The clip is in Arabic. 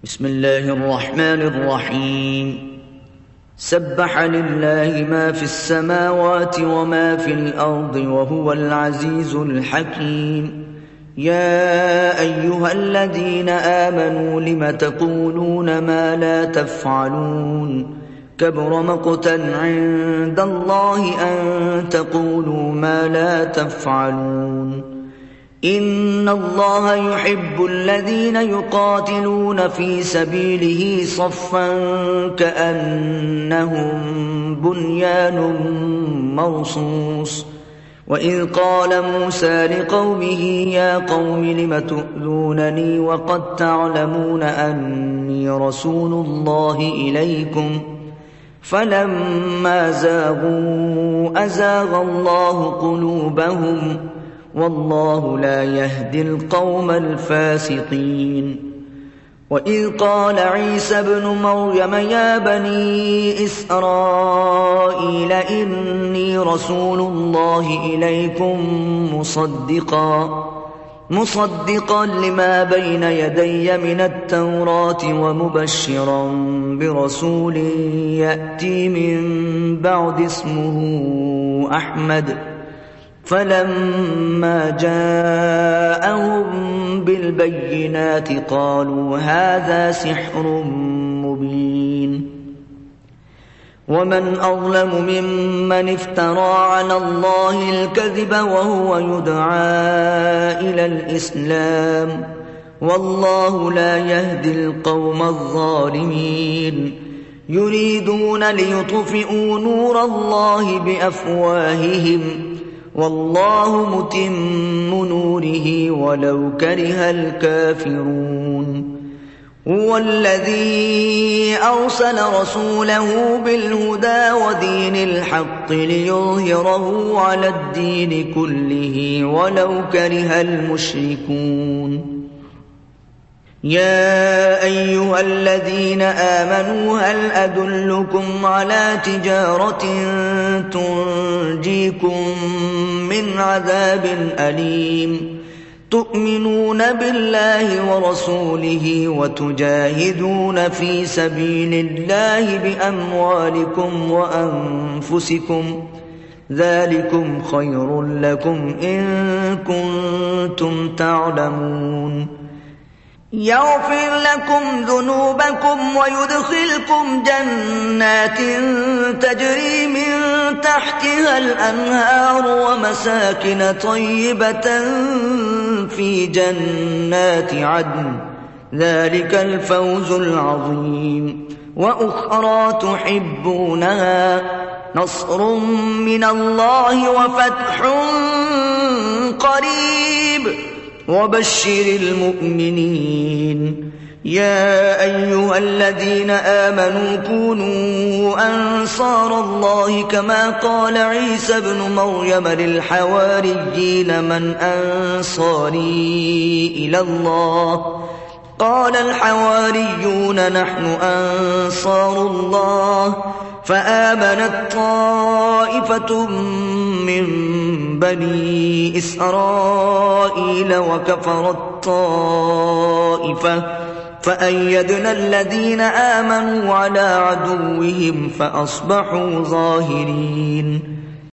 بسم الله الرحمن الرحيم. سبح لله ما في السماوات وما في الأرض وهو العزيز الحكيم. يا أيها الذين آمنوا لم تقولون ما لا تفعلون؟ كبر مقتا عند الله أن تقولوا ما لا تفعلون. إن الله يحب الذين يقاتلون في سبيله صفا كأنهم بنيان مرصوص. وإذ قال موسى لقومه يا قوم لم تؤذونني وقد تعلمون أني رسول الله إليكم فلما زاغوا أزاغ الله قلوبهم والله لا يهدي القوم الفاسقين. وإذ قال عيسى ابن مريم يا بني إسرائيل إني رسول الله إليكم مصدقا لما بين يدي من التوراة ومبشرا برسول يأتي من بعد اسمه أحمد. فلما جاءهم بالبينات قالوا هذا سحر مبين. ومن أظلم ممن افترى على الله الكذب وهو يدعى إلى الإسلام والله لا يهدي القوم الظالمين. يريدون ليطفئوا نور الله بأفواههم والله متم نوره ولو كره الكافرون. هو الذي أرسل رسوله بالهدى ودين الحق ليظهره على الدين كله ولو كره المشركون. يا أيها الذين آمنوا هل أدلكم على تجارة تنجيكم من عذاب أليم؟ تؤمنون بالله ورسوله وتجاهدون في سبيل الله بأموالكم وأنفسكم ذلكم خير لكم إن كنتم تعلمون. يغفر لكم ذنوبكم ويدخلكم جنات تجري من تحتها الأنهار ومساكن طيبة في جنات عدن ذلك الفوز العظيم. وأخرى تحبونها نصر من الله وفتح قريب وبشر المؤمنين. يا أيها الذين آمنوا كونوا أنصار الله كما قال عيسى ابن مريم للحواريين من أنصاري إلى الله؟ قال الحواريون نحن أنصار الله. فآمنت طائفة من بني إسرائيل وكفرت طائفة فأيدنا الذين آمنوا على عدوهم فأصبحوا ظاهرين.